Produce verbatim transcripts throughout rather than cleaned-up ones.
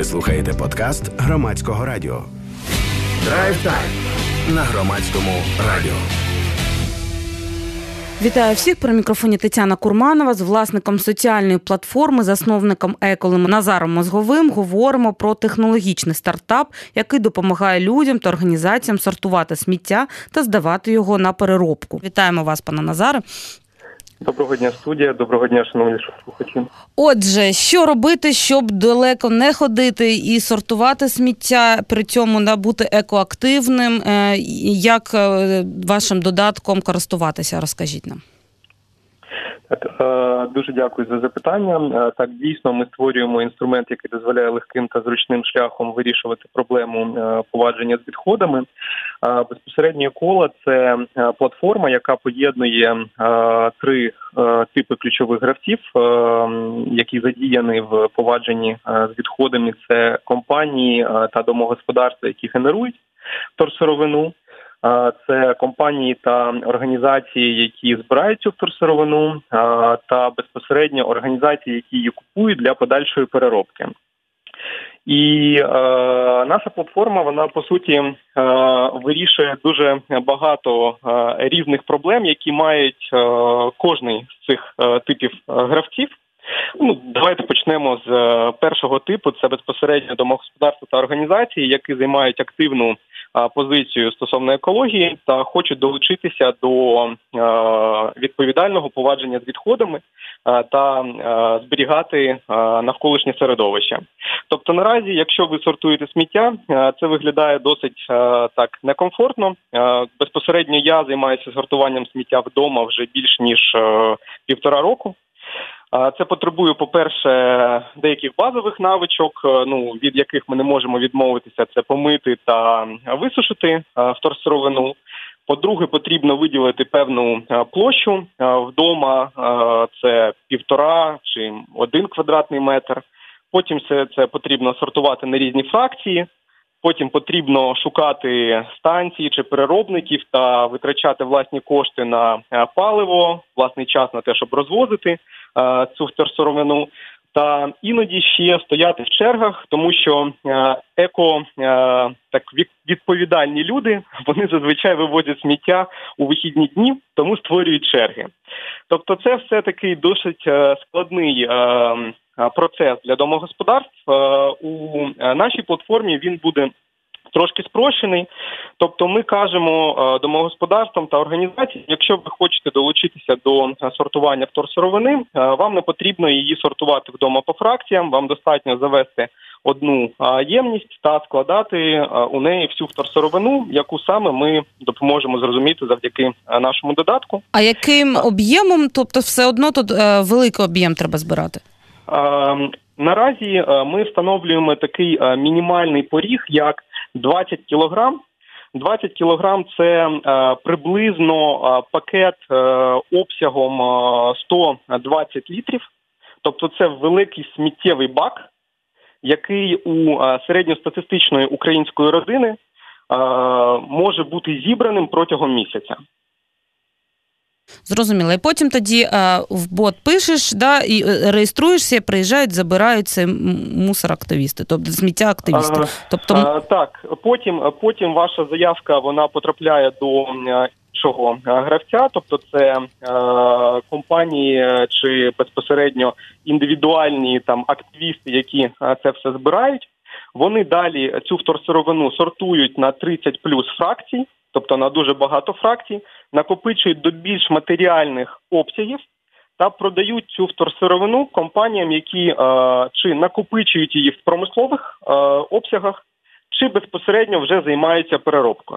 Ви слухаєте подкаст Громадського радіо. Драйв Тайм на Громадському радіо. Вітаю всіх, при мікрофоні Тетяна Курманова. З власником соціальної платформи, засновником Еколи Назаром Мозговим говоримо про технологічний стартап, який допомагає людям та організаціям сортувати сміття та здавати його на переробку. Вітаємо вас, пане Назаре. Доброго дня, студія. Доброго дня, шановні слухачі. Отже, що робити, щоб далеко не ходити і сортувати сміття, при цьому бути екоактивним? Як вашим додатком користуватися? Розкажіть нам. Так, дуже дякую за запитання. Так, дійсно, ми створюємо інструмент, який дозволяє легким та зручним шляхом вирішувати проблему поводження з відходами. Безпосередньо Екола – це платформа, яка поєднує три типи ключових гравців, які задіяні в поводженні з відходами. Це компанії та домогосподарства, які генерують вторсировину. Це компанії та організації, які збирають цю вторсировину, та безпосередньо організації, які її купують для подальшої переробки. І е, наша платформа, вона, по суті, е, вирішує дуже багато е, різних проблем, які мають е, кожний з цих е, типів е, гравців. Ну, давайте почнемо з е, першого типу. Це безпосередньо домогосподарства та організації, які займають активну е, позицію стосовно екології та хочуть долучитися до е, відповідального поводження з відходами е, та е, зберігати е, навколишнє середовище. Тобто наразі, якщо ви сортуєте сміття, е, це виглядає досить е, так некомфортно. Е, безпосередньо я займаюся сортуванням сміття вдома вже більш ніж е, півтора року. Це потребує, по-перше, деяких базових навичок, ну, від яких ми не можемо відмовитися, це помити та висушити вторсировину. По-друге, потрібно виділити певну площу. Вдома це півтора чи один квадратний метр. Потім це, це потрібно сортувати на різні фракції. Потім потрібно шукати станції чи переробників та витрачати власні кошти на паливо, власний час на те, щоб розвозити е, цю вторсировину. Та іноді ще стояти в чергах, тому що е, еко е, так відповідальні люди, вони зазвичай вивозять сміття у вихідні дні, тому створюють черги. Тобто це все такий досить е, складний е, процес для домогосподарств. У нашій платформі він буде трошки спрощений. Тобто ми кажемо домогосподарствам та організаціям, якщо ви хочете долучитися до сортування вторсировини, вам не потрібно її сортувати вдома по фракціям, вам достатньо завести одну ємність та складати у неї всю вторсировину, яку саме ми допоможемо зрозуміти завдяки нашому додатку. А яким об'ємом? Тобто все одно тут великий об'єм треба збирати? Наразі ми встановлюємо такий мінімальний поріг, як двадцять кілограм. двадцять кілограм – це приблизно пакет обсягом сто двадцять літрів. Тобто це великий сміттєвий бак, який у середньостатистичної української родини може бути зібраним протягом місяця. Зрозуміло. І потім тоді е, в бот пишеш, да, і реєструєшся, приїжджають, забирають це мусор-активісти, тобто сміття-активісти. Тобто... А, так, потім, потім ваша заявка, вона потрапляє до іншого гравця, тобто це е, компанії чи безпосередньо індивідуальні там активісти, які це все збирають. Вони далі цю вторсировину сортують на тридцять плюс фракцій, тобто на дуже багато фракцій, накопичують до більш матеріальних обсягів та продають цю вторсировину компаніям, які е, чи накопичують її в промислових е, обсягах, чи безпосередньо вже займаються переробкою.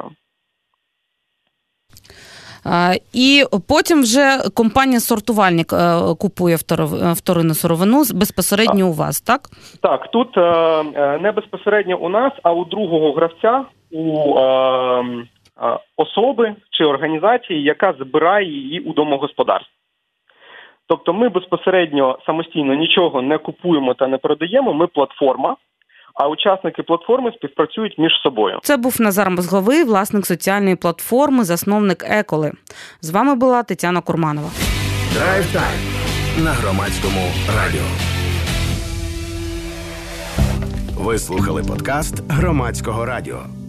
І потім вже компанія-сортувальник купує вторинну сировину безпосередньо у вас, так? Так, тут не безпосередньо у нас, а у другого гравця, у особи чи організації, яка збирає її у домогосподарстві. Тобто ми безпосередньо самостійно нічого не купуємо та не продаємо, ми платформа, а учасники платформи співпрацюють між собою. Це був Назар Мозговий, власник соціальної платформи, засновник Еколи. З вами була Тетяна Курманова. Драйв Тайм на Громадському радіо. Ви слухали подкаст Громадського радіо.